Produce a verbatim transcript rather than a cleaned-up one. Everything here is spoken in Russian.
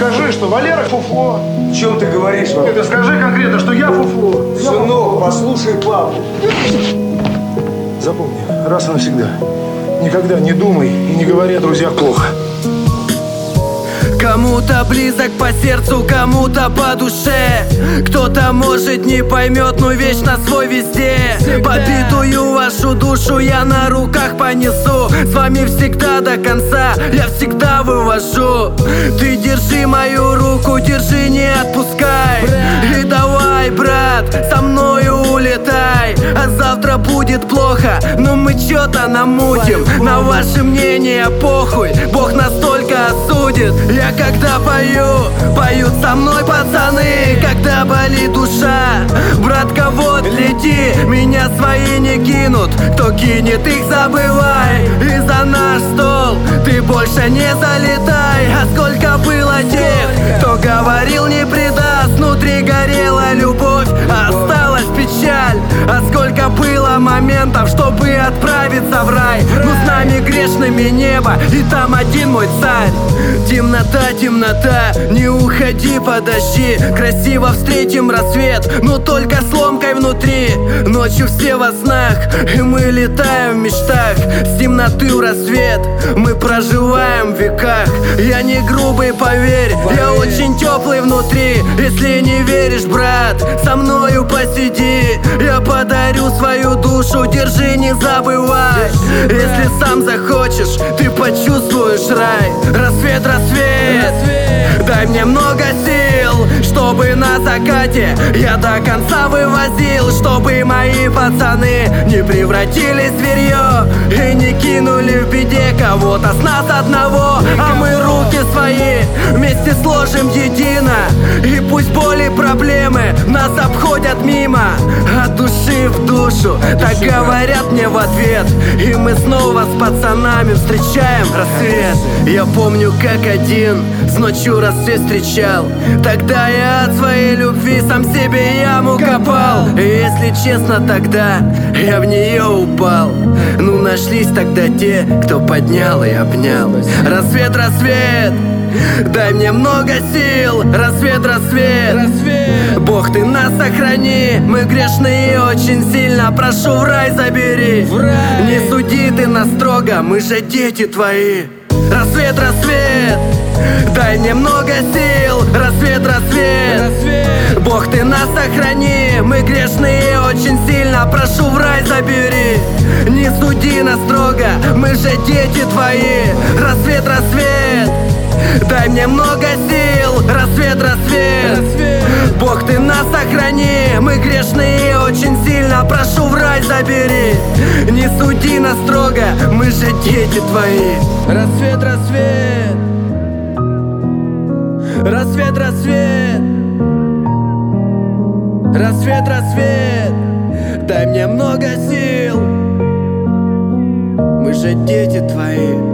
скажи, что Валера фуфло. О чем ты говоришь, папа? Это скажи конкретно, что я фуфло. Сынок, послушай папу. Запомни, раз и навсегда. Никогда не думай и не говори о друзьях плохо. Кому-то близок по сердцу, кому-то по душе. Кто-то, может, не поймет, но вечно свой везде. Побитую вашу душу я на руках понесу. С вами всегда до конца, я всегда вывожу. Ты держи мою руку, держи, не отпускай. И давай, брат, со мною улетай. А завтра будет плохо, но мы чё-то намутим. На ваше мнение похуй, Бог настолько осудит. Я когда пою, поют со мной пацаны. Когда болит душа, братка, вот лети. Меня свои не кинут, кто кинет, их забывай. И за наш стол ты больше не залетай. А сколько было тех, кто говорил не предаст. Внутри горела любовь, а осталась печаль. А сколько было моментов, чтобы отправиться в рай. Но с нами грешными небо, и там один мой царь. Темнота, темнота, не уходи, подожди. Красиво встретим рассвет, но только с ломкой внутри. Ночью все во снах, и мы летаем в мечтах. С темноты в рассвет мы проживаем в веках. Я не грубый, поверь, я очень теплый внутри. Если не веришь, брат, со мною посиди. Я подарю свою душу, держи, не забывай. Если сам захочешь, ты почувствуешь рай. Рассвет, рассвет, дай мне много сил, чтобы на закате я до конца вывозил. Чтобы мои пацаны не превратились в зверье и не кинули в беде кого-то с нас одного. А мы руки свои вместе сложим едино. И пусть боли, проблемы нас обходят мимо. От души в душу, так говорят мне в ответ. И мы снова с пацанами встречаем рассвет. Я помню, как один с ночью рассвет встречал. Тогда я от своей любви сам себе яму копал. И если честно, тогда я в нее упал. Ну нашлись тогда те, кто поднял и обнял. Рассвет, рассвет, дай мне много сил. Рассвет, рассвет, рассвет. Бог, ты нас сохрани. Мы грешные очень сильно, прошу, в рай забери. В рай. Не суди ты нас строго, мы же дети твои. Рассвет, рассвет, дай мне много сил. Рассвет, рассвет, рассвет. Бог, ты нас сохрани. Мы грешные очень сильно, прошу, в рай забери. Не суди нас строго, мы же дети твои. Рассвет, рассвет, дай мне много сил. Рассвет, рассвет, рассвет. Бог, ты нас сохрани. Мы грешные очень сильно, прошу, в рай забери. Не суди нас строго, мы же дети твои. Рассвет, рассвет, рассвет, рассвет, рассвет, рассвет. Дай мне много сил, мы же дети твои.